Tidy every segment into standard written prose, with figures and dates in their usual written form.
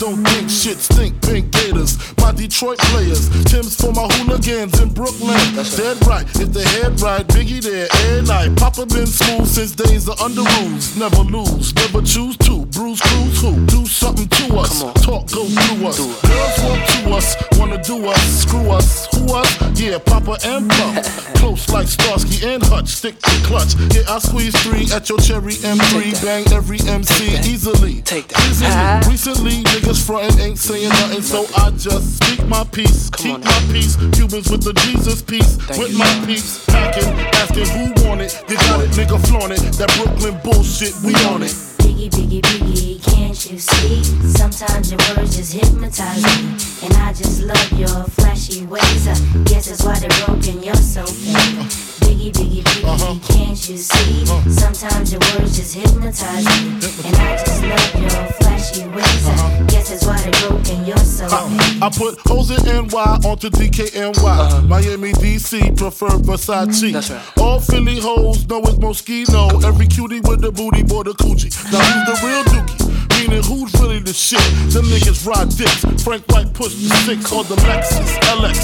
don't think shit stink, pink gators. My Detroit players, Tim's for my hooligans in Brooklyn. Dead right, if the head right, Biggie there, every night. Papa been smooth since days of under rules. Never lose, never choose to. Bruise, cruise, who? Do something to us. Talk, go through us. Girls want to us, wanna do us, screw us. Who us? Yeah, Papa and Puff. Close like Starsky and Hutch, stick to clutch. Yeah, I squeeze 3 at your cherry M3. Bang every MC easily. Take that. Recently, niggas frontin' ain't saying nothing, so I just speak my peace. Keep my peace. Cubans with the Jesus peace. With my peeps packing, asking who want it. You got it, nigga, flaunt it. That Brooklyn bullshit, we on it. Biggie, Biggie, Biggie, can't you see? Sometimes your words just hypnotize me, and I just love your flashy ways. I guess that's why they're broken, you're so fake. Biggie, Biggie, Biggie, can't you see? Sometimes your words just hypnotize me, and I just love your flashy ways. I guess that's why they're broken, you're so fake. I put hoes in NY onto DKNY. Miami, DC, prefer Versace. That's right. All Philly hoes know it's Moschino. Every cutie with the booty, boy, the coochie. Now who's the real dookie? Meaning who's really the shit? Them niggas ride dicks. Frank White pushed the 6 on the Lexus LX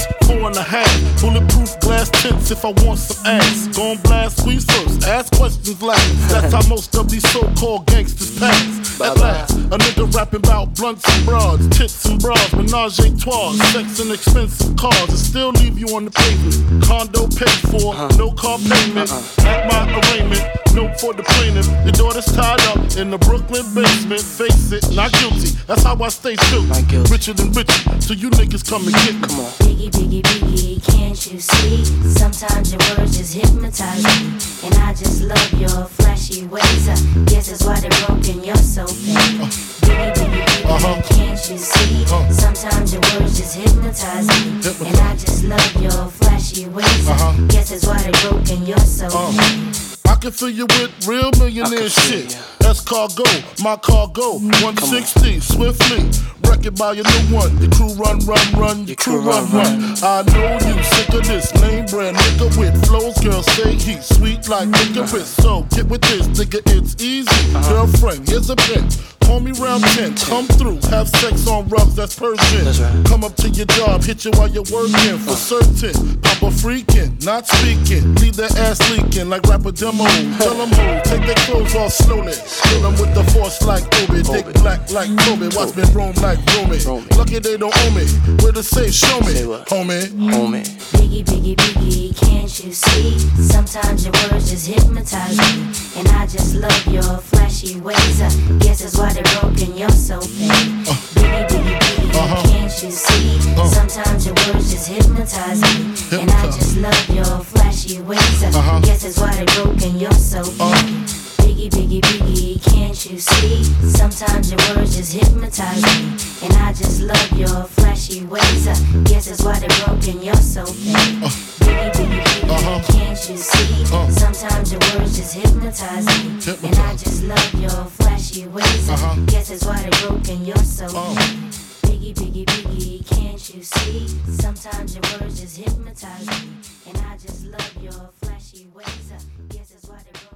4.5. Bulletproof glass tints if I want some ass. Gon' blast, squeeze first, ask questions last. That's how most of these so-called gangsters pass. At last, a nigga rapping about blunts and broads, tits and bras, menage a trois, sex and expensive cars, and still leave you on the pavement. Condo paid for, no car payment. At my arraignment, note for the plaintiff. Your daughter's tied up in the Brooklyn basement. Face it, not guilty. That's how I stay still. Richer than richer, so you niggas come and get me. Come on. Biggie, Biggie, Biggie, can't you see? Sometimes your words just hypnotize me, and I just love your flashy ways. I guess that's why they're broken, you're so fake. Biggie, Biggie, Biggie, can't you see? Sometimes your words just hypnotize me, and I just love your flashy ways. I guess that's why they're broken, you're so fake. I can fill you with real millionaire shit. That's cargo, my cargo, 160, swiftly. Wreck it by your new one. Your crew run, your crew run. I know you sick of this lame brand nigga with flows. Girl, say he's sweet like licorice. So get with this, nigga, it's easy. Girlfriend, here's a pin. Call me round 10, come through, have sex on rugs, that's Persian. That's right. Come up to your job, hit you while you're working, for certain. Papa freaking, not speaking, leave that ass leaking like rapper demo. Tell them who, take their clothes off slowly. Kill them with the force like Obi, dick black like Kobe. Watch me roam like Romy. Lucky they don't owe me, where to say show me, homie. Biggie, Biggie, Biggie, can't you see? Sometimes your words just hypnotize me, and I just love your flashy ways. I guess that's why they're broken, you're so fake. Biggie, Biggie, Biggie, can't you see? Sometimes your words just hypnotize me, and I just love your flashy ways. I guess that's why they're broken, you're so fake. Biggie, Biggie, Biggie, can't you see? Sometimes your words just hypnotize me, and I just love your flashy ways. I guess that's why they're broken, you're so fake. Biggie, Biggie, Biggie, can't you see? Sometimes your words just hypnotize me, and I just love your flashy ways. I guess that's why they're broken, you're so fake. Biggie, Biggie, Biggie, can't you see? Sometimes your words just hypnotize me, and I just love your flashy ways. I guess that's why they're broken.